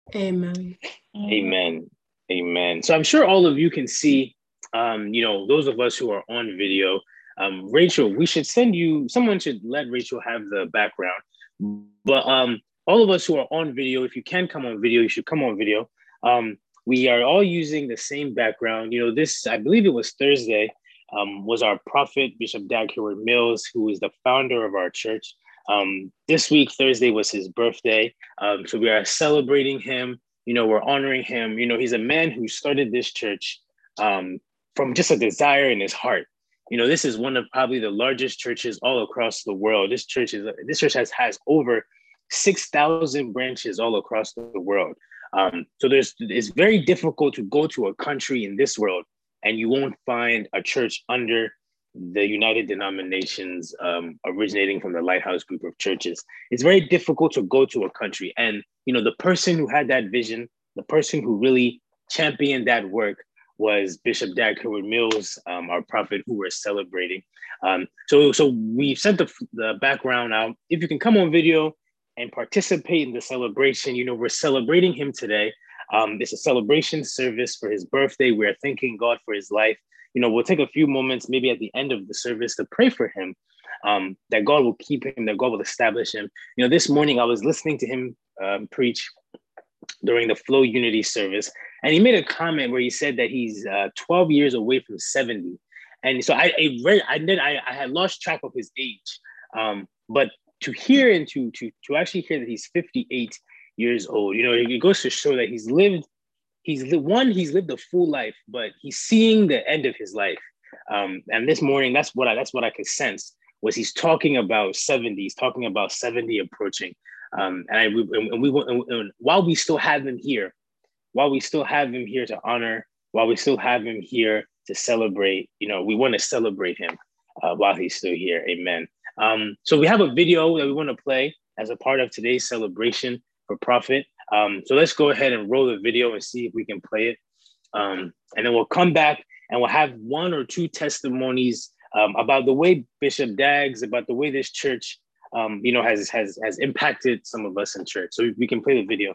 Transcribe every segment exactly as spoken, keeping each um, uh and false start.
Amen. Amen. Amen. So I'm sure all of you can see, um, you know, those of us who are on video. Um, Rachel, we should send you, someone should let Rachel have the background. But um, all of us who are on video, if you can come on video, you should come on video. Um, we are all using the same background. You know, this, I believe it was Thursday, um, was our prophet, Bishop Dag Heward Mills, who is the founder of our church. Um, this week, Thursday, was his birthday. Um, so we are celebrating him. You know, we're honoring him. You know, he's a man who started this church um, from just a desire in his heart. You know, this is one of probably the largest churches all across the world. This church is this church has has over six thousand branches all across the world. Um, so there's it's very difficult to go to a country in this world and you won't find a church under the United Denominations, um, originating from the Lighthouse Group of Churches. It's very difficult to go to a country. And, you know, the person who had that vision, the person who really championed that work was Bishop Dag Heward Mills, um, our prophet, who we're celebrating. Um, so, so we've sent the, the background out. If you can come on video and participate in the celebration, you know, we're celebrating him today. Um, it's a celebration service for his birthday. We're thanking God for his life. You know, we'll take a few moments, maybe at the end of the service, to pray for him, um, that God will keep him, that God will establish him. You know, this morning I was listening to him um, preach during the Flow Unity service, and he made a comment where he said that he's uh, twelve years away from seventy. And so I, I read, I did, I, I had lost track of his age, um, but to hear and to to to actually hear that he's fifty-eight years old, you know, it goes to show that he's lived he's the one he's lived a full life, but he's seeing the end of his life. Um, and this morning, that's what I that's what I could sense was he's talking about seventy. He's talking about seventy approaching. Um, and I and we and, and while we still have him here, while we still have him here to honor, while we still have him here to celebrate, you know, we want to celebrate him uh, while he's still here. Amen. Um, so we have a video that we want to play as a part of today's celebration for Prophet. Um, so let's go ahead and roll the video and see if we can play it. Um, and then we'll come back and we'll have one or two testimonies um, about the way Bishop Dags, about the way this church, um, you know, has, has, has impacted some of us in church. So we can play the video.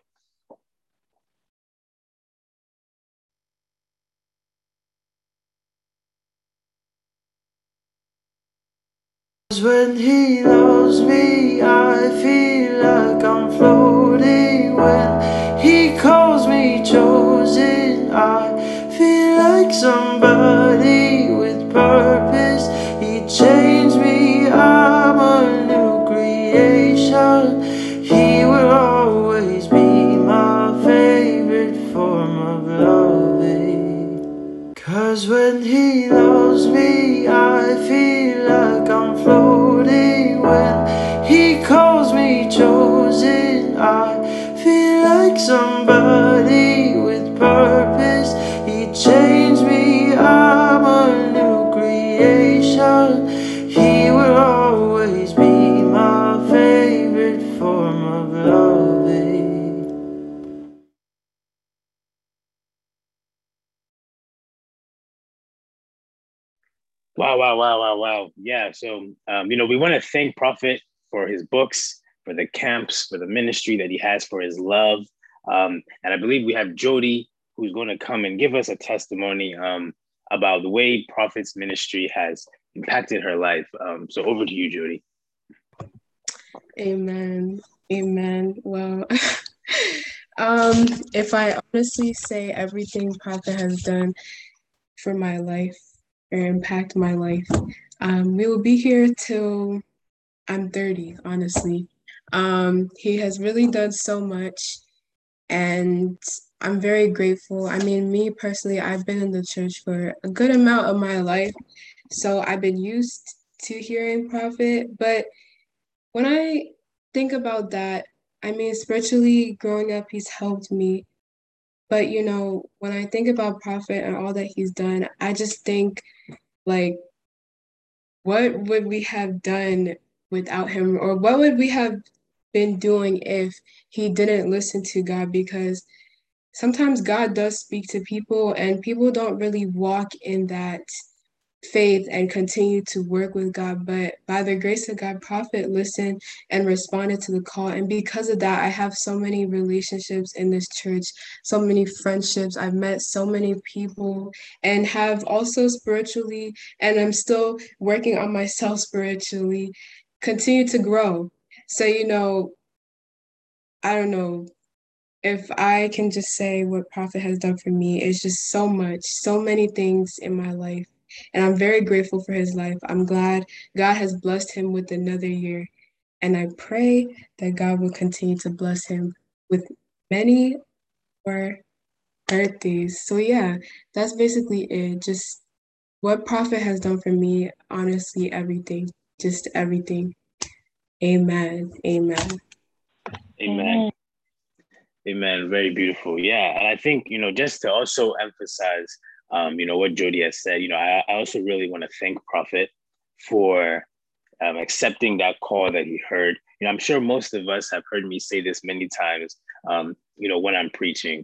When he loves me, I feel like I'm floating. When he calls me chosen, I feel like somebody with purpose. He changed me, I'm a new creation. He will always be my favorite form of loving. Cause when he loves me, I feel like I'm floating. When he calls me chosen, I feel like somebody with purpose. He changed me, I'm a new creation. He will always be my favorite form of loving. Wow, wow, wow, wow, wow. Yeah. So, um, you know, we want to thank Prophet for his books, for the camps, for the ministry that he has, for his love. Um, and I believe we have Jody, who's going to come and give us a testimony um, about the way Prophet's ministry has impacted her life. Um, so over to you, Jody. Amen. Amen. Well, um, if I honestly say everything Prophet has done for my life or impact my life, um, we will be here till I'm thirty, honestly. Um, he has really done so much, and I'm very grateful. I mean, me personally, I've been in the church for a good amount of my life, so I've been used to hearing Prophet. But when I think about that, I mean, spiritually growing up, he's helped me. But you know, when I think about Prophet and all that he's done, I just think like, what would we have done without him, or what would we have been doing if he didn't listen to God? Because sometimes God does speak to people, and people don't really walk in that faith and continue to work with God. But by the grace of God, Prophet listened and responded to the call. And because of that, I have so many relationships in this church, so many friendships. I've met so many people and have also spiritually, and I'm still working on myself spiritually, continue to grow. So, you know, I don't know, if I can just say what Prophet has done for me, it's just so much, so many things in my life. And I'm very grateful for his life. I'm glad God has blessed him with another year. And I pray that God will continue to bless him with many more birthdays. So, yeah, that's basically it. Just what Prophet has done for me, honestly, everything. Just everything. Amen. Amen. Amen. Amen. Very beautiful. Yeah. And I think, you know, just to also emphasize, um, you know, what Jody has said, you know, I, I also really want to thank Prophet for um, accepting that call that he heard. You know, I'm sure most of us have heard me say this many times, um, you know, when I'm preaching.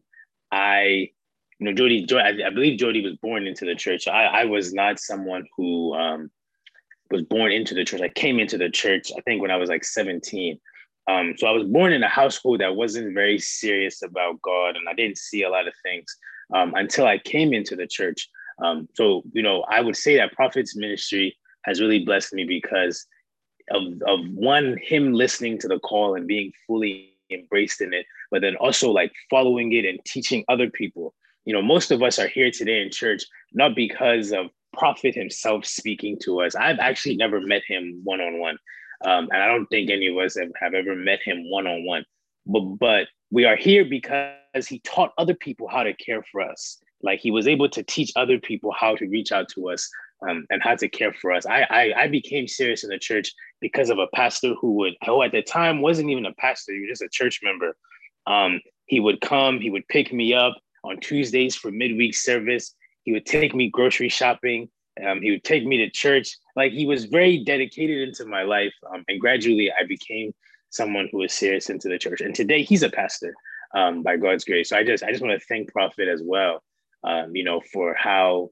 I, you know, Jody, Jody I, I believe Jody was born into the church. I, I was not someone who um, was born into the church. I came into the church, I think, when I was like seventeen. Um, so I was born in a household that wasn't very serious about God, and I didn't see a lot of things um, until I came into the church. Um, so, you know, I would say that Prophet's ministry has really blessed me because of, of one, him listening to the call and being fully embraced in it, but then also like following it and teaching other people. You know, most of us are here today in church, not because of Prophet himself speaking to us. I've actually never met him one-on-one. Um, and I don't think any of us have, have ever met him one-on-one, but, but we are here because he taught other people how to care for us. Like he was able to teach other people how to reach out to us um, and how to care for us. I, I I became serious in the church because of a pastor who would, who at the time wasn't even a pastor, he was just a church member. Um, he would come, he would pick me up on Tuesdays for midweek service. He would take me grocery shopping. Um, he would take me to church. Like he was very dedicated into my life. Um, and gradually I became someone who was serious into the church. And today he's a pastor um, by God's grace. So I just, I just want to thank Prophet as well, um, you know, for how,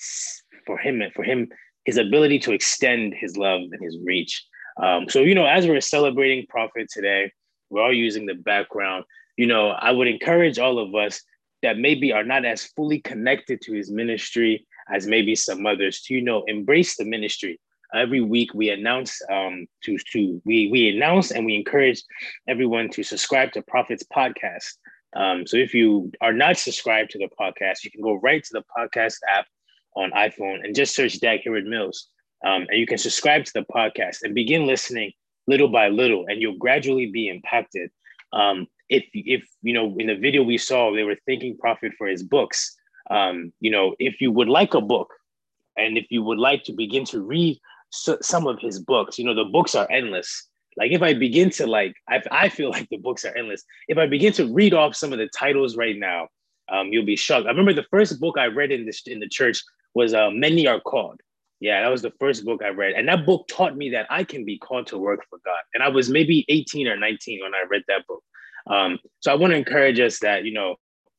for him, for him, his ability to extend his love and his reach. Um, so, you know, as we're celebrating Prophet today, we're all using the background. You know, I would encourage all of us that maybe are not as fully connected to his ministry as maybe some others to, you know, embrace the ministry. Every week we announce um, to, to we, we announce and we encourage everyone to subscribe to Prophet's podcast. Um, so if you are not subscribed to the podcast, you can go right to the podcast app on iPhone and just search Dag Heward Mills. Um, and you can subscribe to the podcast and begin listening little by little, and you'll gradually be impacted. Um, if, if, you know, in the video we saw, they were thanking Prophet for his books. Um, you know, if you would like a book and if you would like to begin to read so, some of his books, you know, the books are endless. Like if I begin to like, I, I feel like the books are endless. If I begin to read off some of the titles right now, um, you'll be shocked. I remember the first book I read in this in the church was uh, Many Are Called. Yeah, that was the first book I read. And that book taught me that I can be called to work for God. And I was maybe eighteen or nineteen when I read that book. Um, so I want to encourage us that, you know,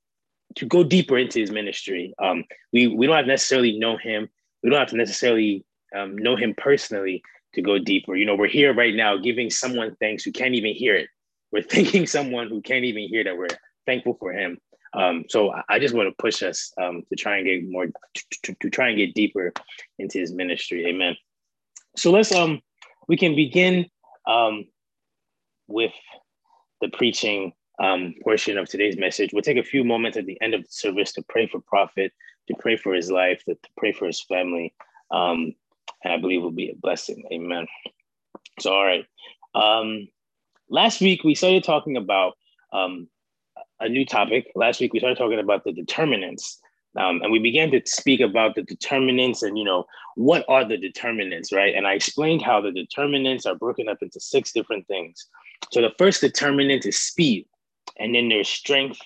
to go deeper into his ministry. Um, we, we don't have to necessarily know him. We don't have to necessarily um, know him personally to go deeper. You know, we're here right now giving someone thanks who can't even hear it. We're thanking someone who can't even hear that we're thankful for him. Um, so I just want to push us um, to try and get more, to, to, to try and get deeper into his ministry. Amen. So let's, um, we can begin um, with the preaching um, portion of today's message. We'll take a few moments at the end of the service to pray for Prophet, to pray for his life, to, to pray for his family. Um, and I believe will be a blessing. Amen. So, all right. Um, last week, we started talking about um, a new topic. Last week, we started talking about the determinants. Um, and we began to speak about the determinants and, you know, what are the determinants, right? And I explained how the determinants are broken up into six different things. So the first determinant is speed. And then there's strength,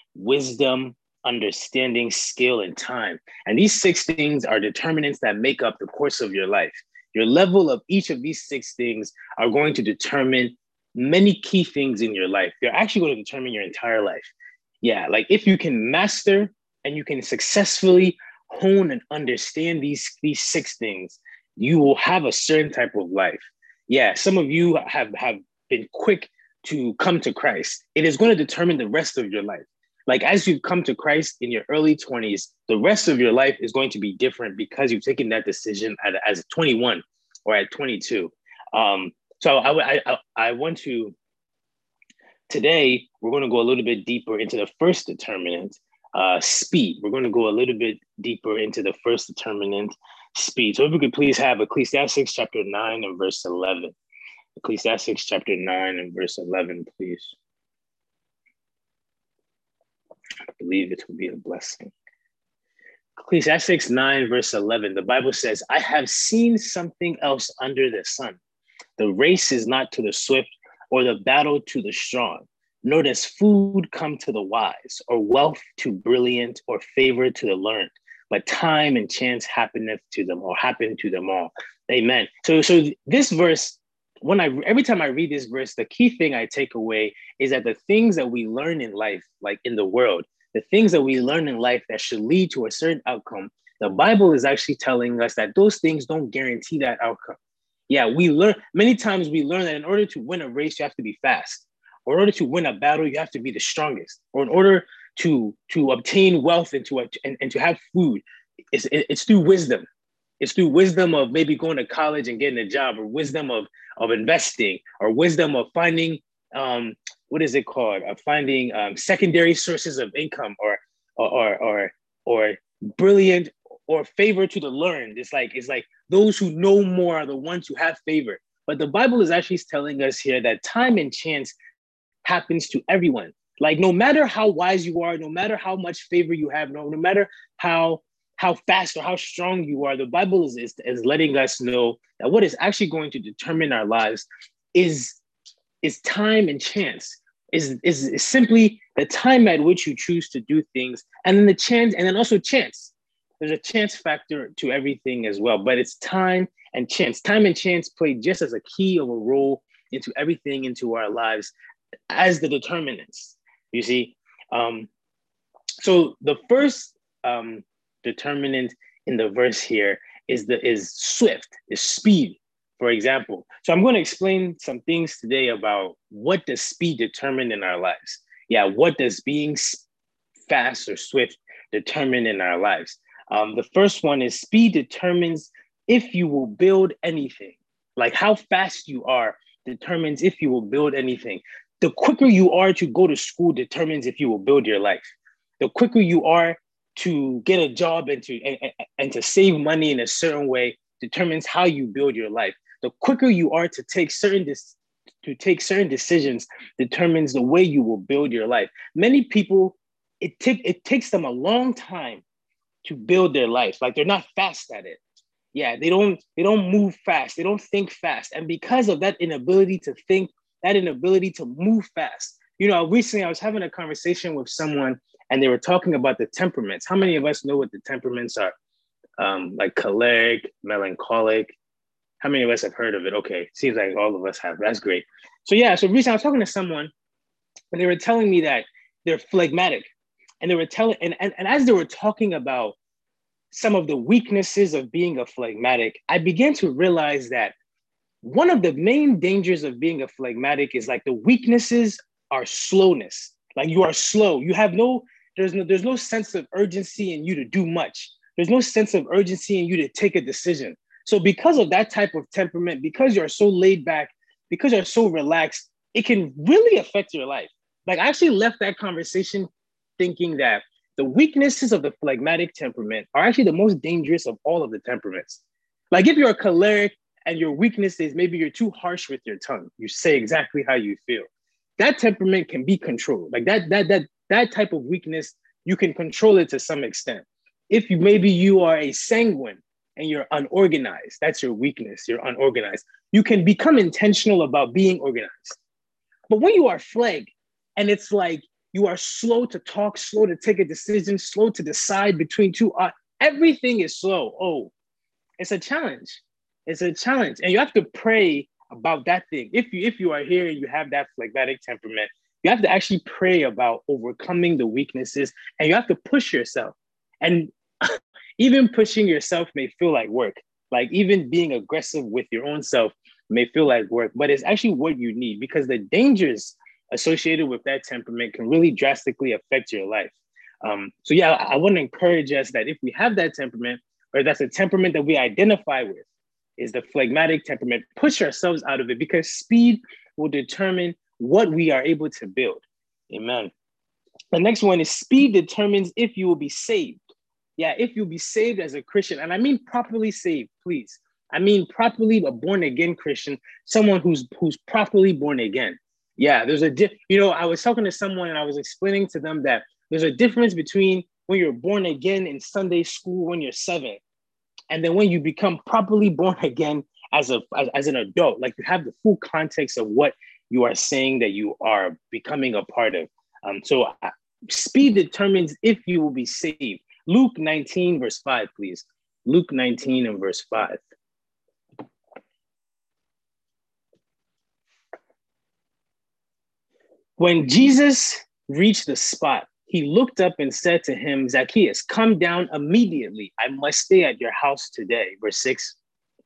wisdom, understanding, skill, and time. And these six things are determinants that make up the course of your life. Your level of each of these six things are going to determine many key things in your life. They're actually going to determine your entire life. Yeah, like if you can master and you can successfully hone and understand these, these six things, you will have a certain type of life. Yeah, some of you have, have been quick to come to Christ. It is going to determine the rest of your life. Like as you come to Christ in your early twenties, the rest of your life is going to be different because you've taken that decision at, as twenty-one or at twenty-two. Um, so I, I, I want to, today, we're going to go a little bit deeper into the first determinant, uh, speed. We're going to go a little bit deeper into the first determinant, speed. So if we could please have Ecclesiastes chapter nine and verse eleven. Ecclesiastes chapter nine and verse eleven, please. I believe it will be a blessing. Ecclesiastes nine verse eleven, the Bible says, I have seen something else under the sun. The race is not to the swift or the battle to the strong, nor does food come to the wise, or wealth to brilliant, or favor to the learned, but time and chance happeneth to them, or happen to them all. Amen. So, so this verse, when I every time I read this verse, the key thing I take away is that the things that we learn in life, like in the world, the things that we learn in life that should lead to a certain outcome, the Bible is actually telling us that those things don't guarantee that outcome. Yeah, we learn, many times we learn that in order to win a race, you have to be fast. Or in order to win a battle, you have to be the strongest. Or in order to, to obtain wealth and to, and, and to have food, it's, it's through wisdom. It's through wisdom of maybe going to college and getting a job, or wisdom of, of investing, or wisdom of finding, um, what is it called? Of finding um, secondary sources of income, or, or, or, or brilliant, or favor to the learned. It's like, it's like those who know more are the ones who have favor. But the Bible is actually telling us here that time and chance happens to everyone. Like no matter how wise you are, no matter how much favor you have, no, no matter how how fast or how strong you are, the Bible is, is, is letting us know that what is actually going to determine our lives is, is time and chance, is, is, is simply the time at which you choose to do things, and then the chance, and then also chance. There's a chance factor to everything as well, but it's time and chance. Time and chance play just as a key of a role into everything into our lives as the determinants, you see. Um, so the first um, determinant in the verse here is the is swift, is speed, for example. So I'm going to explain some things today about what does speed determine in our lives. Yeah, what does being fast or swift determine in our lives? Um, the first one is speed determines if you will build anything. Like how fast you are determines if you will build anything. The quicker you are to go to school determines if you will build your life. The quicker you are to get a job and to and, and to save money in a certain way determines how you build your life. The quicker you are to take certain dis- to take certain decisions determines the way you will build your life. Many people, it take it takes them a long time to build their life. Like they're not fast at it. Yeah, they don't they don't move fast. They don't think fast. And because of that inability to think, that inability to move fast. You know, recently I was having a conversation with someone and they were talking about the temperaments. How many of us know what the temperaments are? Um, like choleric, melancholic. How many of us have heard of it? Okay, seems like all of us have. That's great. So yeah, so recently I was talking to someone and they were telling me that they're phlegmatic. And they were telling, and, and, and as they were talking about some of the weaknesses of being a phlegmatic, I began to realize that one of the main dangers of being a phlegmatic is like the weaknesses are slowness. Like you are slow. You have no, there's no, there's no sense of urgency in you to do much. There's no sense of urgency in you to take a decision. So because of that type of temperament, because you're so laid back, because you're so relaxed, it can really affect your life. Like I actually left that conversation thinking that the weaknesses of the phlegmatic temperament are actually the most dangerous of all of the temperaments. Like if you're a choleric and your weakness is maybe you're too harsh with your tongue, you say exactly how you feel. That temperament can be controlled. Like that, that, that, that type of weakness, you can control it to some extent. If you maybe you are a sanguine and you're unorganized, that's your weakness, you're unorganized. You can become intentional about being organized. But when you are phleg and it's like, you are slow to talk, slow to take a decision, slow to decide between two. Uh, everything is slow. Oh, it's a challenge. It's a challenge. And you have to pray about that thing. If you, if you are here and you have that phlegmatic temperament, you have to actually pray about overcoming the weaknesses and you have to push yourself. And Even pushing yourself may feel like work. Like even being aggressive with your own self may feel like work, but it's actually what you need, because the dangers associated with that temperament can really drastically affect your life. Um, so yeah, I, I want to encourage us that if we have that temperament, or that's a temperament that we identify with, is the phlegmatic temperament, push ourselves out of it, because speed will determine what we are able to build. Amen. The next one is speed determines if you will be saved. Yeah, if you'll be saved as a Christian, and I mean properly saved, please. I mean properly a born again Christian, someone who's who's properly born again. Yeah, there's a di- you know, I was talking to someone and I was explaining to them that there's a difference between when you're born again in Sunday school when you're seven, and then when you become properly born again as a as, as an adult. Like you have the full context of what you are saying that you are becoming a part of. Um, so uh, speed determines if you will be saved. Luke nineteen, verse five, please. Luke nineteen and verse five. When Jesus reached the spot, he looked up and said to him, Zacchaeus, come down immediately. I must stay at your house today. Verse six.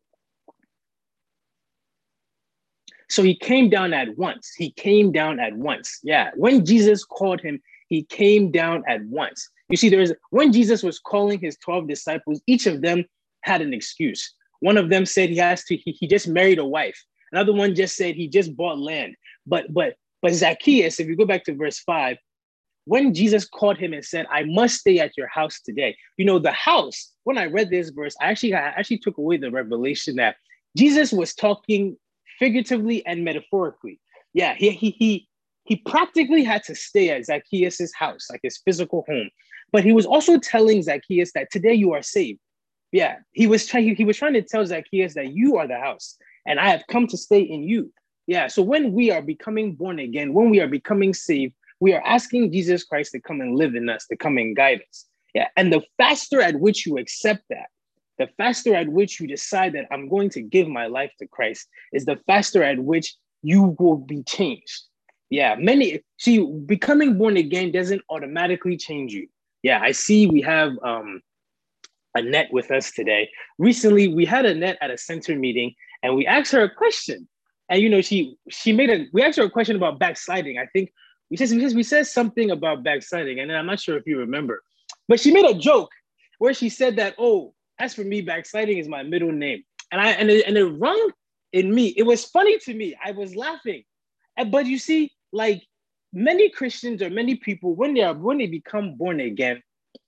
So he came down at once. He came down at once. Yeah. When Jesus called him, he came down at once. You see, there's when Jesus was calling his twelve disciples, each of them had an excuse. One of them said he has to, he, he just married a wife. Another one just said he just bought land. But, but, but Zacchaeus, if you go back to verse five, when Jesus called him and said, I must stay at your house today. You know, the house, when I read this verse, I actually, I actually took away the revelation that Jesus was talking figuratively and metaphorically. Yeah, he, he, he, he practically had to stay at Zacchaeus' house, like his physical home. But he was also telling Zacchaeus that today you are saved. Yeah, he was trying, he was trying to tell Zacchaeus that you are the house and I have come to stay in you. Yeah, so when we are becoming born again, when we are becoming saved, we are asking Jesus Christ to come and live in us, to come and guide us. Yeah, and the faster at which you accept that, the faster at which you decide that I'm going to give my life to Christ, is the faster at which you will be changed. Yeah, many, see, becoming born again doesn't automatically change you. Yeah, I see we have um, Annette with us today. Recently, we had Annette at a center meeting and we asked her a question. And, you know, she she made a, we asked her a question about backsliding. I think we said, we said, we said something about backsliding, and I'm not sure if you remember, but she made a joke where she said that, oh, as for me, backsliding is my middle name. And I and it, and it rung in me. It was funny to me. I was laughing. But you see, like many Christians or many people, when they are when they become born again,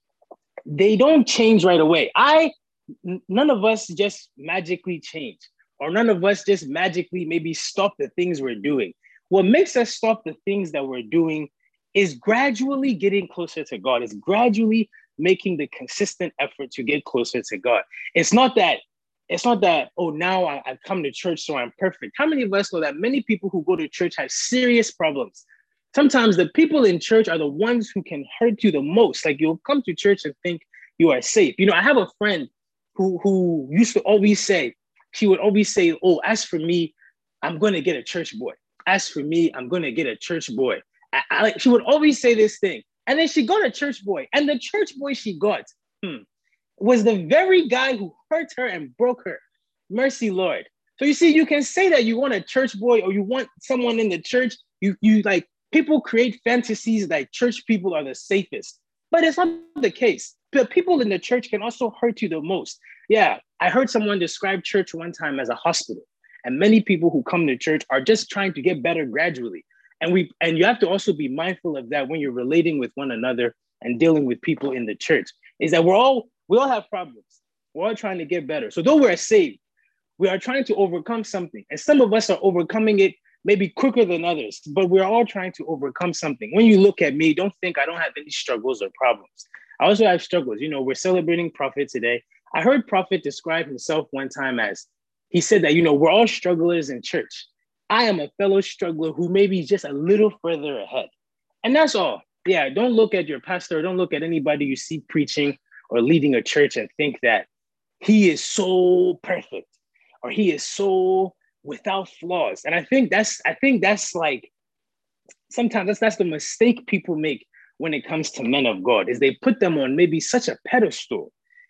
they don't change right away. I none of us just magically change. Or none of us just magically maybe stop the things we're doing. What makes us stop the things that we're doing is gradually getting closer to God. It's gradually making the consistent effort to get closer to God. It's not that, it's not that, oh, now I, I've come to church, so I'm perfect. How many of us know that many people who go to church have serious problems? Sometimes the people in church are the ones who can hurt you the most. Like you'll come to church and think you are safe. You know, I have a friend who, who used to always say, she would always say, oh, as for me, I'm going to get a church boy. As for me, I'm going to get a church boy. I, I, she would always say this thing. And then she got a church boy. And the church boy she got hmm, was the very guy who hurt her and broke her. Mercy, Lord. So you see, you can say that you want a church boy or you want someone in the church. You, you like, people create fantasies that church people are the safest. But it's not the case. The people in the church can also hurt you the most. Yeah, I heard someone describe church one time as a hospital. And many people who come to church are just trying to get better gradually. And we and you have to also be mindful of that when you're relating with one another and dealing with people in the church, is that we're all, we all have problems. We're all trying to get better. So though we're saved, we are trying to overcome something. And some of us are overcoming it maybe quicker than others, but we're all trying to overcome something. When you look at me, don't think I don't have any struggles or problems. I also have struggles. You know, we're celebrating Prophet today. I heard Prophet describe himself one time as, he said that, you know, we're all strugglers in church. I am a fellow struggler who may be just a little further ahead. And that's all. Yeah, don't look at your pastor, don't look at anybody you see preaching or leading a church and think that he is so perfect or he is so without flaws. And I think that's, I think that's like, sometimes that's, that's the mistake people make when it comes to men of God, is they put them on maybe such a pedestal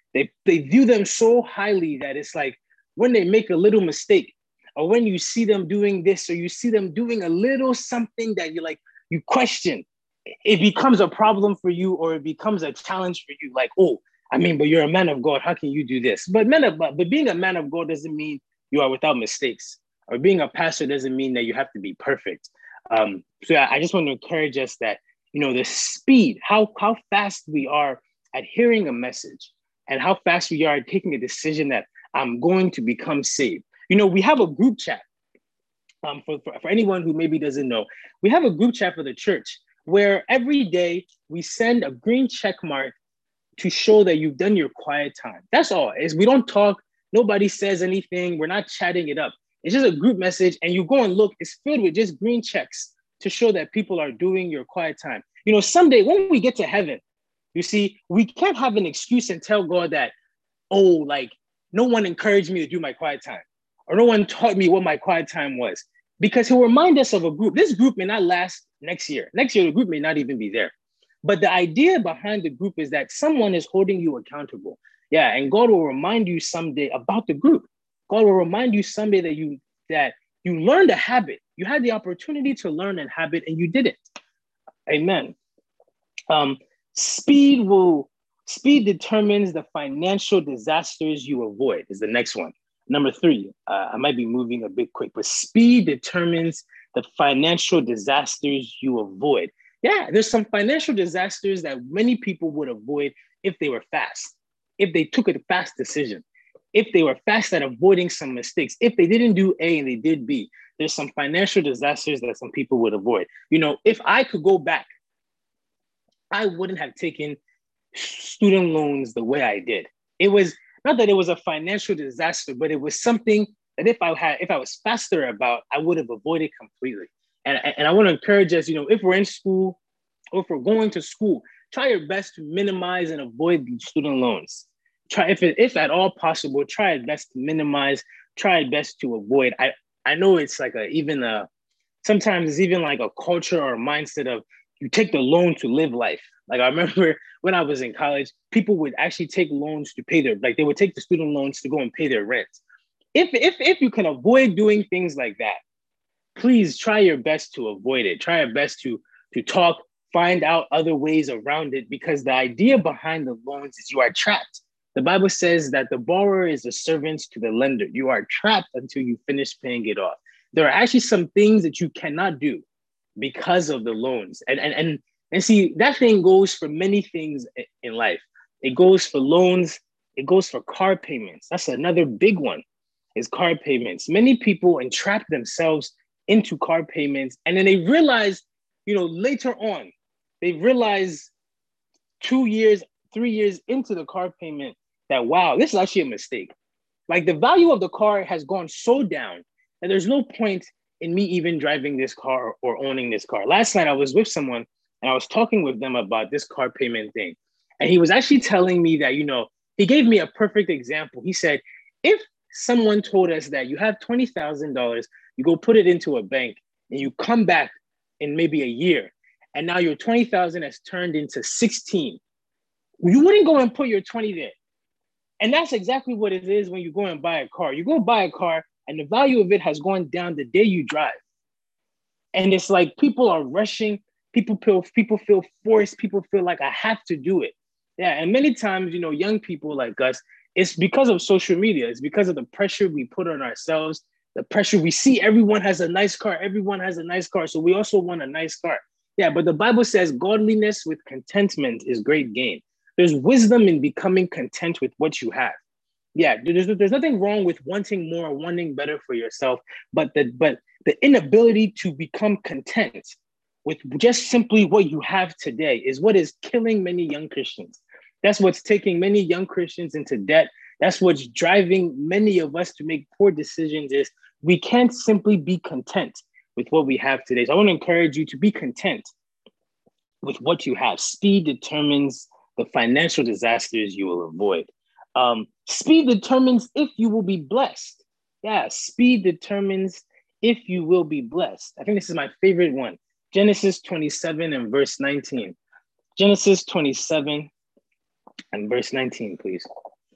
They, they view them so highly that it's like when they make a little mistake, or when you see them doing this, or you see them doing a little something that you like, you question, it becomes a problem for you, or it becomes a challenge for you. Like, oh, I mean, but you're a man of God. How can you do this? But man of, but being a man of God doesn't mean you are without mistakes. Or being a pastor doesn't mean that you have to be perfect. Um, so I, I just want to encourage us that, you know, the speed, how, how fast we are at hearing a message, and how fast we are at taking a decision that I'm going to become saved. You know, we have a group chat. Um, for, for, for anyone who maybe doesn't know, we have a group chat for the church where every day we send a green check mark to show that you've done your quiet time. That's all. Is we don't talk. Nobody says anything. We're not chatting it up. It's just a group message, and you go and look. It's filled with just green checks to show that people are doing your quiet time. You know, someday when we get to heaven, you see, we can't have an excuse and tell God that, oh, like no one encouraged me to do my quiet time, or no one taught me what my quiet time was, because he'll remind us of a group. This group may not last next year. Next year, the group may not even be there. But the idea behind the group is that someone is holding you accountable. Yeah, and God will remind you someday about the group. God will remind you someday that you that you learned a habit. You had the opportunity to learn a habit and you didn't. Amen. Um, speed will speed determines the financial disasters you avoid is the next one. Number three, uh, I might be moving a bit quick, but speed determines the financial disasters you avoid. Yeah, there's some financial disasters that many people would avoid if they were fast, if they took a fast decision, if they were fast at avoiding some mistakes, if they didn't do A and they did B. There's some financial disasters that some people would avoid. You know, if I could go back, I wouldn't have taken student loans the way I did. It was not that it was a financial disaster, but it was something that if I had, if I was faster about, I would have avoided completely. And, and I want to encourage us, you know, if we're in school or if we're going to school, try your best to minimize and avoid the student loans. Try, if, it, if at all possible, try your best to minimize, try your best to avoid. I, I know it's like a, even a, sometimes it's even like a culture or a mindset of you take the loan to live life. Like I remember when I was in college, people would actually take loans to pay their, like they would take the student loans to go and pay their rent. If, if, if you can avoid doing things like that, please try your best to avoid it. Try your best to, to talk, find out other ways around it, because the idea behind the loans is you are trapped. The Bible says that the borrower is a servant to the lender. You are trapped until you finish paying it off. There are actually some things that you cannot do because of the loans. And, and, and, and see, that thing goes for many things in life. It goes for loans. It goes for car payments. That's another big one, is car payments. Many people entrap themselves into car payments. And then they realize, you know, later on, they realize two years, three years into the car payment that, wow, this is actually a mistake. Like the value of the car has gone so down that there's no point in me even driving this car or owning this car. Last night I was with someone and I was talking with them about this car payment thing. And he was actually telling me that, you know, he gave me a perfect example. He said, if someone told us that you have twenty thousand dollars, you go put it into a bank and you come back in maybe a year, and now your twenty thousand has turned into sixteen, you wouldn't go and put your twenty there. And that's exactly what it is when you go and buy a car. You go buy a car and the value of it has gone down the day you drive. And it's like people are rushing, people feel, people feel forced, people feel like I have to do it. Yeah, and many times, you know, young people like us, it's because of social media. It's because of the pressure we put on ourselves, the pressure we see everyone has a nice car, everyone has a nice car, so we also want a nice car. Yeah, but the Bible says godliness with contentment is great gain. There's wisdom in becoming content with what you have. Yeah, there's, there's nothing wrong with wanting more, wanting better for yourself, but the, but the inability to become content with just simply what you have today is what is killing many young Christians. That's what's taking many young Christians into debt. That's what's driving many of us to make poor decisions, is we can't simply be content with what we have today. So I want to encourage you to be content with what you have. Speed determines the financial disasters you will avoid. Um, speed determines if you will be blessed. Yeah, speed determines if you will be blessed. I think this is my favorite one. Genesis twenty-seven and verse nineteen. Genesis twenty-seven and verse nineteen, please.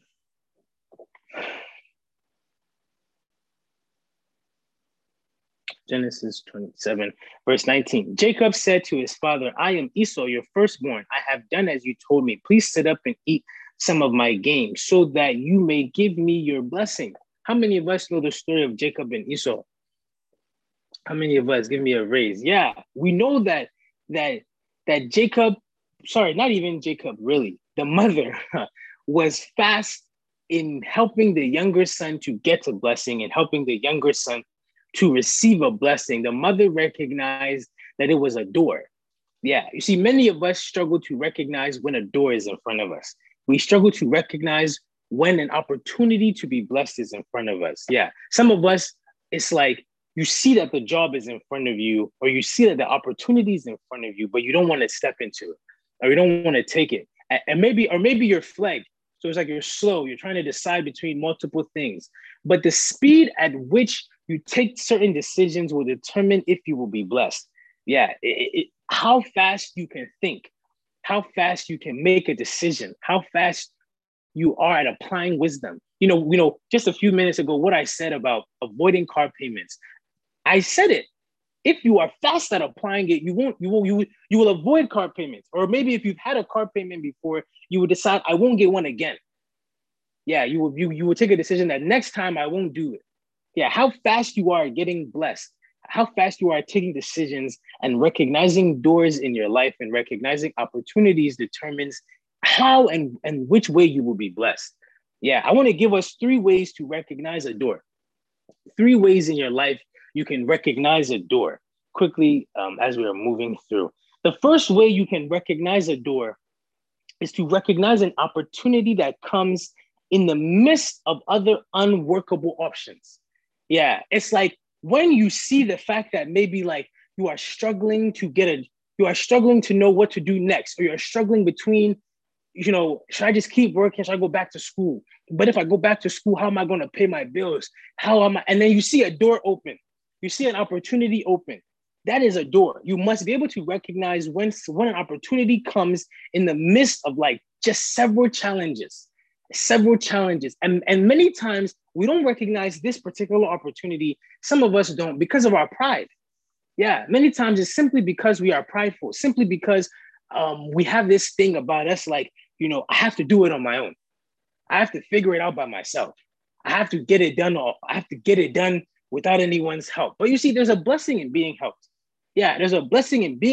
Genesis twenty-seven, verse nineteen. Jacob said to his father, I am Esau, your firstborn. I have done as you told me. Please sit up and eat some of my game so that you may give me your blessing. How many of us know the story of Jacob and Esau? How many of us? Give me a raise. Yeah, we know that that that Jacob, sorry, not even Jacob, really. The mother was fast in helping the younger son to get to blessing and helping the younger son to receive a blessing. The mother recognized that it was a door. Yeah, you see, many of us struggle to recognize when a door is in front of us. We struggle to recognize when an opportunity to be blessed is in front of us. Yeah, some of us, it's like you see that the job is in front of you, or you see that the opportunity is in front of you, but you don't want to step into it, or you don't want to take it. And maybe, or maybe you're flagged. So it's like you're slow. You're trying to decide between multiple things. But the speed at which you take certain decisions will determine if you will be blessed. Yeah, it, it, how fast you can think, how fast you can make a decision, how fast you are at applying wisdom. You know, you know, just a few minutes ago, what I said about avoiding car payments, I said it. If you are fast at applying it, you won't, you will, you, you will avoid car payments. Or maybe if you've had a car payment before, you will decide, I won't get one again. Yeah, you will, you, you will take a decision that next time I won't do it. Yeah, how fast you are getting blessed, how fast you are taking decisions and recognizing doors in your life and recognizing opportunities determines how and, and which way you will be blessed. Yeah, I want to give us three ways to recognize a door. Three ways in your life you can recognize a door quickly um, as we are moving through. The first way you can recognize a door is to recognize an opportunity that comes in the midst of other unworkable options. Yeah, it's like when you see the fact that maybe like you are struggling to get a, you are struggling to know what to do next, or you're struggling between, you know, should I just keep working? Should I go back to school? But if I go back to school, how am I going to pay my bills? How am I? And then you see a door open. You see an opportunity open. That is a door. You must be able to recognize when, when an opportunity comes in the midst of like just several challenges, several challenges. And, and many times we don't recognize this particular opportunity. Some of us don't because of our pride. Yeah, many times it's simply because we are prideful, simply because um, we have this thing about us like, you know, I have to do it on my own. I have to figure it out by myself. I have to get it done. Or I have to get it done without anyone's help. But you see, there's a blessing in being helped. Yeah, there's a blessing in being